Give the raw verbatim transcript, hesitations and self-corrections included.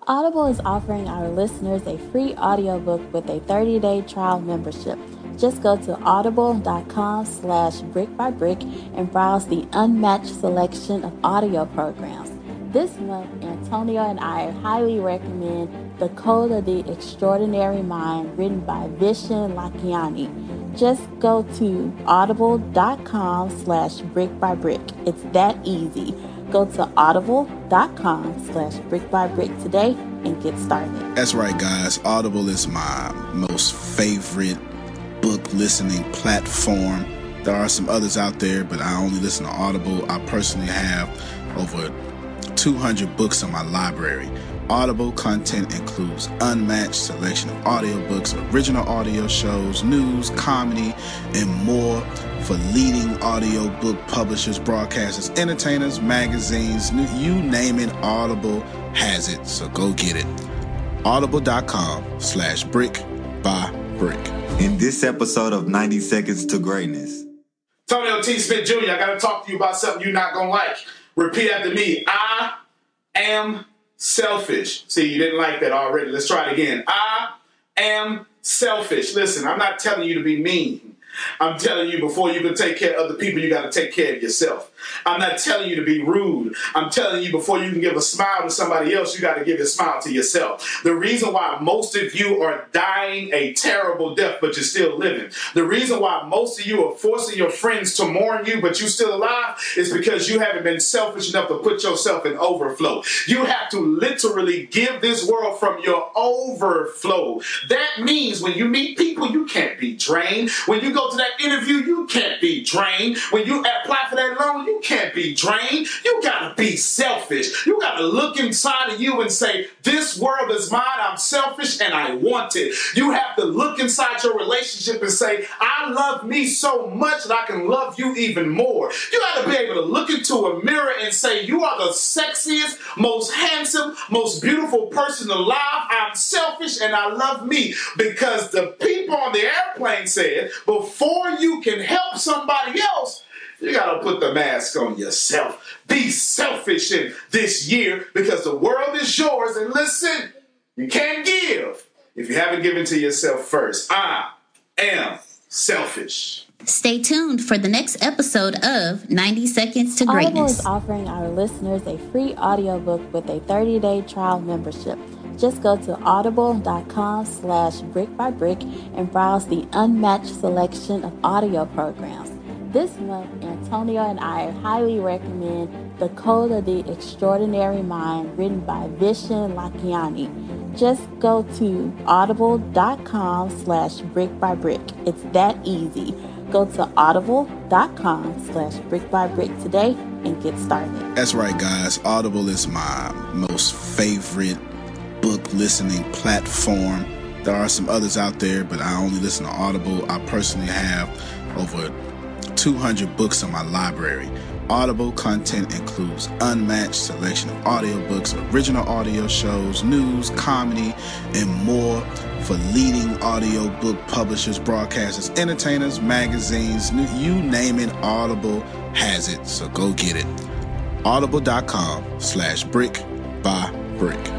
Audible is offering our listeners a free audiobook with a thirty-day trial membership. Just go to audible.com slash brick by brick and browse the unmatched selection of audio programs. This month, Antonio and I highly recommend The Code of the Extraordinary Mind, written by Vishen Lakhiani. Just go to audible.com slash brick by brick. It's that easy. Go to audible.com slash brick by brick today and get started. That's right, guys. Audible is my most favorite book listening platform. There are some others out there, but I only listen to Audible. I personally have over two hundred books in my library. Audible content includes unmatched selection of audiobooks, original audio shows, news, comedy, and more for leading audiobook publishers, broadcasters, entertainers, magazines, you name it, Audible has it. So go get it. Audible.com slash brick by brick. In this episode of ninety Seconds to Greatness. Tony T. Smith Junior, I got to talk to you about something you're not going to like. Repeat after me. I am selfish. See, you didn't like that already. Let's try it again. I am selfish. Listen, I'm not telling you to be mean. I'm telling you, before you can take care of other people, you got to take care of yourself. I'm not telling you to be rude. I'm telling you, before you can give a smile to somebody else, you got to give a smile to yourself. The reason why most of you are dying a terrible death, but you're still living. The reason why most of you are forcing your friends to mourn you, but you're still alive, is because you haven't been selfish enough to put yourself in overflow. You have to literally give this world from your overflow. That means when you meet people, you can't be drained. When you go to that interview, you can't be drained. When you apply for that loan, you can't be drained. You gotta be selfish. You gotta look inside of you and say, this world is mine, I'm selfish, and I want it. You have to look inside your relationship and say, I love me so much that I can love you even more. You gotta be able to look into a mirror and say, you are the sexiest, most handsome, most beautiful person alive. I'm selfish and I love me. Because the people on the airplane said, before you can help somebody else, you got to put the mask on yourself. Be selfish in this year, because the world is yours. And listen, you can't give if you haven't given to yourself first. I am selfish. Stay tuned for the next episode of ninety Seconds to Greatness. Audible is offering our listeners a free audiobook with a thirty-day trial membership. Just go to audible.com slash brick by brick and browse the unmatched selection of audio programs. This month, Antonio and I highly recommend The Code of the Extraordinary Mind, written by Vishen Lakhiani. Just go to audible.com slash brick by brick. It's that easy. Go to audible.com slash brick by brick today and get started. That's right, guys. Audible is my most favorite book listening platform. There are some others out there, but I only listen to Audible. I personally have over two hundred books in my library. Audible content includes unmatched selection of audiobooks, original audio shows, news, comedy, and more for leading audiobook publishers, broadcasters, entertainers, magazines, you name it, Audible has it. So go get it. Audible.com slash brick by brick.